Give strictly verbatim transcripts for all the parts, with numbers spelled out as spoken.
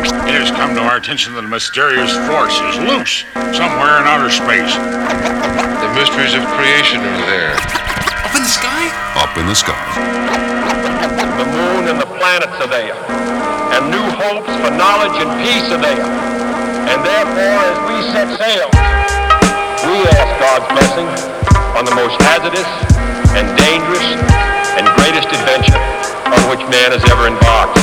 It has come to our attention that a mysterious force is loose somewhere in outer space. The mysteries of creation are there. Up in the sky? Up in the sky. The moon and the planets are there. And new hopes for knowledge and peace are there. And therefore, as we set sail, we ask God's blessing on the most hazardous and dangerous and greatest adventure on which man has ever embarked.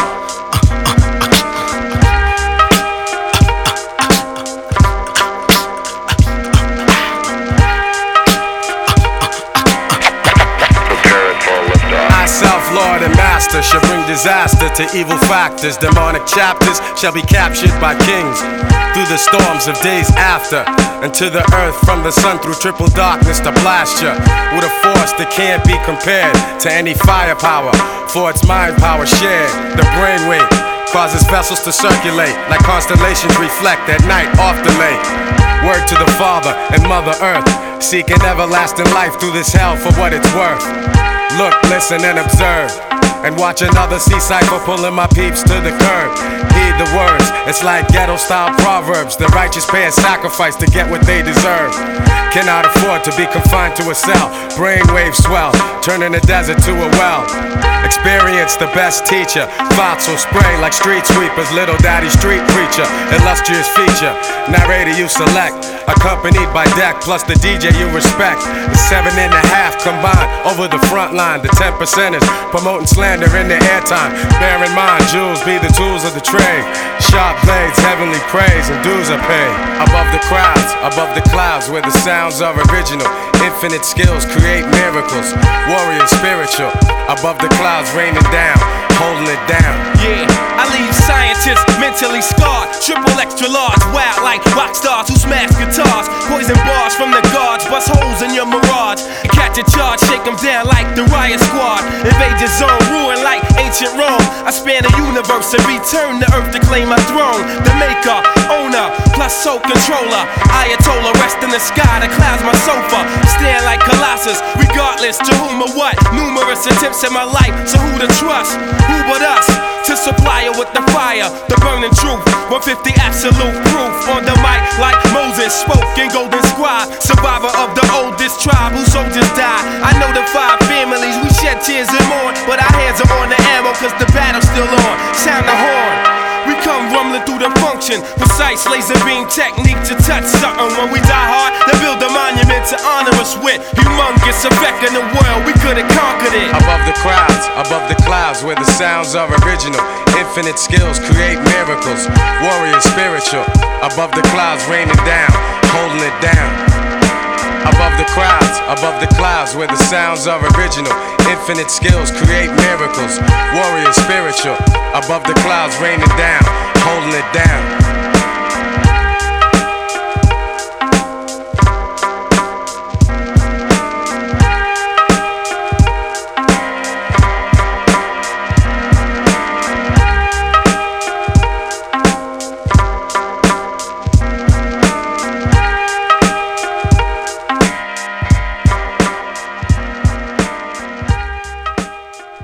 Lord and master shall bring disaster to evil factors. Demonic chapters shall be captured by kings through the storms of days after, and to the earth from the sun through triple darkness to blast ya with a force that can't be compared to any firepower, for its mind power shared. The brainwave causes vessels to circulate like constellations reflect at night off the lake. Word to the Father and Mother Earth, seeking everlasting life through this hell for what it's worth. Look, listen, and observe, and watch another sea cycle pulling my peeps to the curb. Heed the words, it's like ghetto-style proverbs. The righteous pay a sacrifice to get what they deserve. Cannot afford to be confined to a cell. Brainwaves swell, turning the desert to a well. Experience the best teacher. Thoughts will spray like street sweepers. Little daddy street preacher, illustrious feature. Narrator you select, accompanied by deck plus the D J you respect. The seven and a half combined over the front line. The ten percenters promoting slander in the airtime. Bear in mind, jewels be the tools of the trade. Sharp blades, heavenly praise, and dues are paid. Above the crowds, above the clouds, where the sounds are original. Infinite skills create miracles. Warrior spiritual, above the clouds raining down, holding it down. Yeah, I leave scientists mentally scarred. Triple extra large, wild like rock stars who smash guitars. Poison bars from the guards, bust holes in your mirage. Catch a charge, shake them down like the riot squad. Invade your zone, ruin like ancient Rome. I span the universe and return to earth to claim my throne. The maker, owner, plus soul controller. Ayatollah, rest in the sky, the clouds my sofa. Stand like Colossus, regardless to whom or what. Numerous attempts in my life, so who to trust? Who but us? To supply her with the fire, the burning truth. one fifty absolute proof. On the mic like Moses spoke in Golden Scribe. Survivor of the oldest tribe whose soldiers died. I know the five families, we shed tears and mourn, but our hands are on the ammo cause the battle's still on. Sound the horn, we come rumbling through the function. Precise laser beam technique to touch something. When we die hard, they build a monument to honor us with. Humongous effect in the world, we could've conquered it. Above the crowds, above the clouds, where the sounds are original. Infinite skills create miracles. Warrior spiritual, above the clouds raining down, holding it down. Above the crowds, above the clouds, where the sounds are original. Infinite skills create miracles. Warrior spiritual, above the clouds raining down, holding it down.